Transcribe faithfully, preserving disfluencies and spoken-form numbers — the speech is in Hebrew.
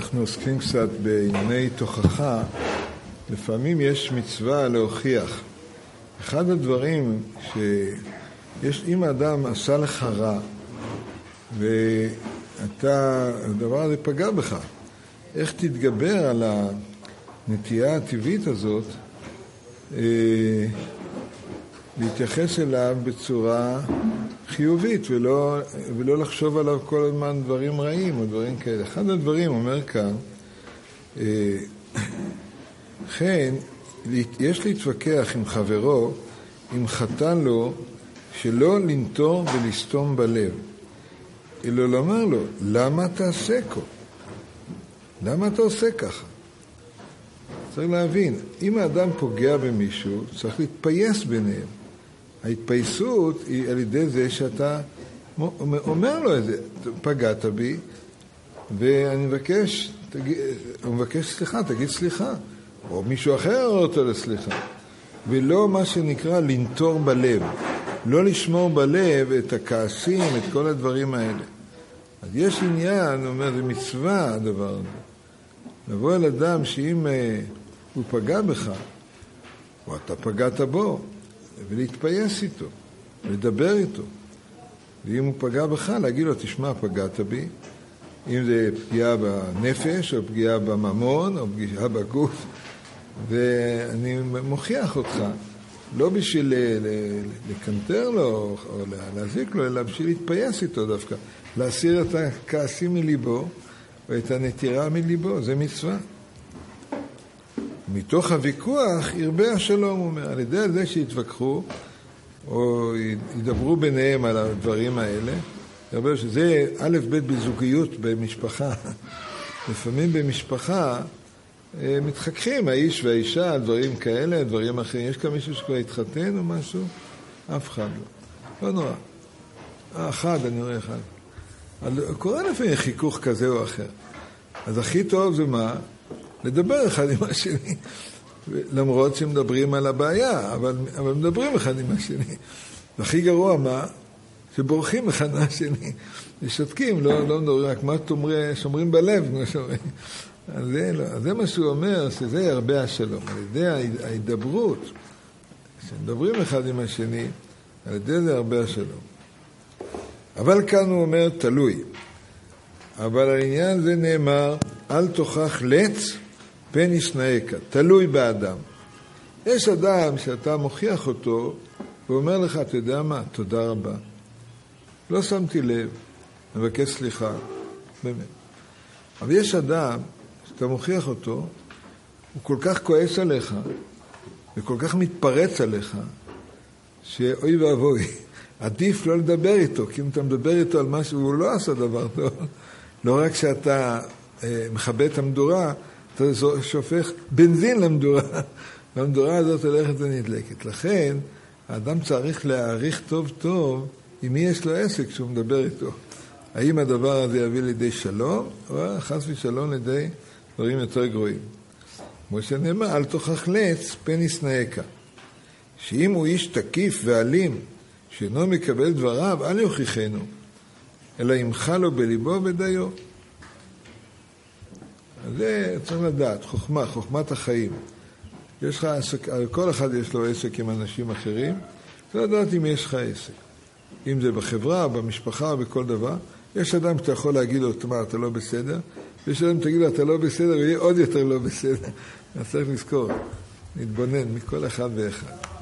אנחנו עוסקים קצת בענייני תוכחה. לפעמים יש מצווה להוכיח. אחד הדברים שיש, אם האדם עשה לך רע ואתה, הדבר הזה פגע בך, איך תתגבר על הנטייה הטבעית הזאת אה, להתייחס אליו בצורה חיובית ולא, ולא לחשוב עליו כל הזמן דברים רעים או דברים כאלה. אחד הדברים אומר כאן, אה, כן, יש להתווכח עם חברו אם חתן לו שלא לנטור ולסתום בלב, אלא לומר לו, למה אתה עושה כה? למה אתה עושה ככה? צריך להבין, אם האדם פוגע במישהו, צריך להתפייס ביניהם. ההתפייסות היא על ידי זה שאתה אומר לו את זה, פגעת בי, ואני מבקש, תגיד, הוא מבקש סליחה, תגיד סליחה. או מישהו אחר אותו לסליחה. ולא מה שנקרא לנטור בלב. לא לשמור בלב את הכעסים, את כל הדברים האלה. אז יש עניין, אומר, זה מצווה הדבר הזה. לבוא אל אדם שאם אה, הוא פגע בך, או אתה פגעת בו, ולהתפייס איתו, לדבר איתו. ואם הוא פגע בך, להגיד לו, תשמע, פגעת בי. אם זה פגיעה בנפש, או פגיעה בממון, או פגיעה בגוף, ואני מוכיח אותך, לא בשביל לקנטר לו או להזיק לו, אלא בשביל להתפייס איתו דווקא, להסיר את הכעסים מליבו ואת הנטירה מליבו, זה מצווה. מתוך הוויכוח ירבה השלום, הוא אומר, על ידי זה שיתווכחו או ידברו ביניהם על הדברים האלה, ירבה שזה א' ב' בזוגיות במשפחה. לפעמים במשפחה מתחככים, האיש והאישה, דברים כאלה, דברים אחרים. יש כאן מישהו שכבר התחתן או משהו? אף אחד לא. לא נורא. אחד, אני רואה אחד. קורא לפעמים חיכוך כזה או אחר. אז הכי טוב זה מה? לדבר אחד עם השני. למרות שמדברים על הבעיה, אבל, אבל מדברים אחד עם השני. והכי גרוע מה? שבורחים אחד מהשני. ושתקים, לא, לא מדברים, רק מה תאמרי, שומרים בלב, כמו שאומרים. אז זה, לא. אז זה מה שהוא אומר, שזה ירבה השלום. על ידי ההידברות, כשמדברים אחד עם השני, על ידי זה ירבה השלום. אבל כאן הוא אומר, תלוי. אבל העניין זה נאמר, אל תוכח לץ פן ישנאך, תלוי באדם. יש אדם שאתה מוכיח אותו, ואומר לך, אתה יודע מה? תודה רבה. לא שמתי לב, מבקש סליחה, באמת. אבל יש אדם, שאתה מוכיח אותו, הוא כל כך כועס עליך, וכל כך מתפרץ עליך, שאוי ואבוי, עדיף לא לדבר איתו, כי אם אתה מדבר איתו על משהו, הוא לא עשה דבר טוב. לא רק שאתה אה, מכבה את המדורה, אתה שופך בנזין למדורה, והמדורה הזאת הולכת ונדלקת. לכן, האדם צריך להעריך טוב טוב, עם מי יש לו עסק כשהוא מדבר איתו. האם הדבר הזה יביא לידי שלום, או חס ושלום לידי דברים יותר גרועים. כמו שנאמר, אל תוכח לץ פן ישנאך. שאם הוא איש תקיף ואלים, שאינו מקבל דבריו, אל יוכיחנו, אלא ימחה לו בליבו ודיו. אז זה צריך לדעת, חוכמה, חוכמת החיים. יש לך עסק, כל אחד יש לו עסק עם אנשים אחרים, צריך לדעת אם יש לך עסק. אם זה בחברה, במשפחה, בכל דבר. יש אדם שאתה יכול להגיד לו, תאמר, אתה לא בסדר, ויש אדם תגיד לו, אתה לא בסדר, ויהיה עוד יותר לא בסדר. אז צריך לזכור, להתבונן מכל אחד ואחד.